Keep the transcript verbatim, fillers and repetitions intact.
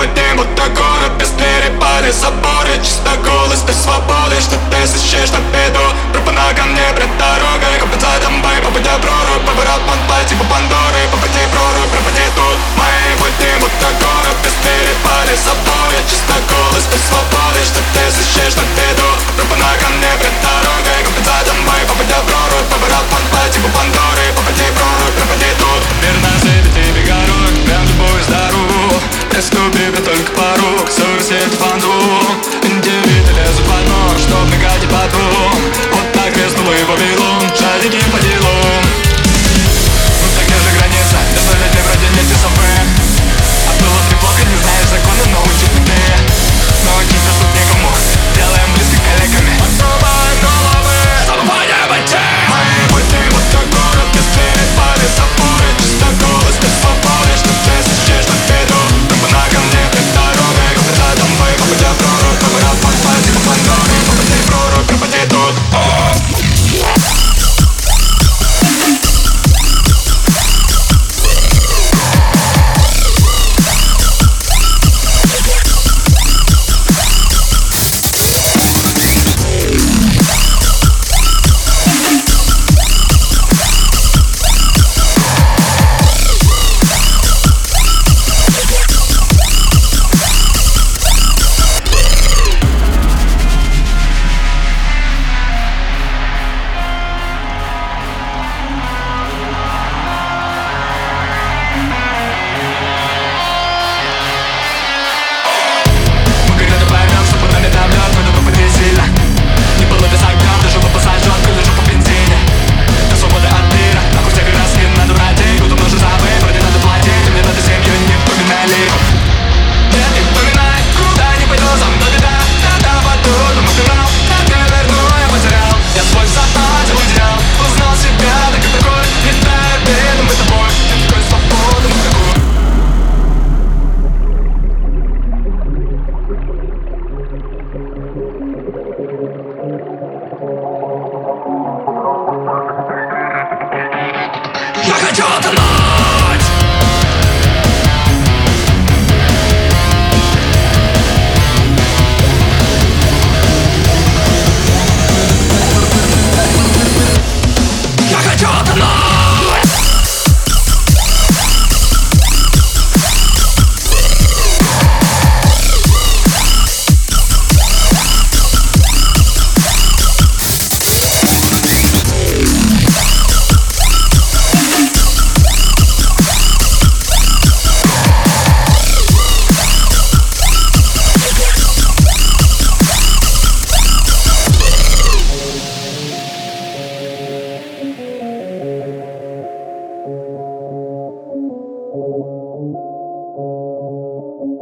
дым, будто город без двери, пали заборы. Чисто голос, ты свободы, что ты ищешь на беду. Пропана ко мне пред дорогой, компенсатом бай, попадя прорубь. Поворот монпай, типа Пандоры, попади прорубь, пропади тут. Мои пути, будто город без двери, пали заборы. Чисто голос, ты свободы, что ты ищешь на беду. Пропана ко мне пред дорогой, компенсатом бай, попадя прорубь. Поворот монпай, типа Пандоры, попади прорубь, пропади тут. Мир на свете тебе город, прям любой здоров. Ступи только порог, сорсит фантом. Индивиды лезут под ног, чтоб мигать и потом. Вот так рискнул и Вавилон, шарики по делам. Ну так где же граница, дозволять мне вроде нет и самы. А было неплохо, не знаешь законы, но учить не ты. Но учиться тут никому, делаем близко коллегами. Открываем головы, чтобы понимать. Мои пути, будто город без двери, пали заборы. Чисто голос, без свободы, что ты ищешь на беду. Ко мне пред дорогой, компенсатом бой, попадя прорубь. Поворот монпай, типа Пандоры, попади прорубь, пропади тут. Я хочу тонуть! Я хочу тонуть! Thank you.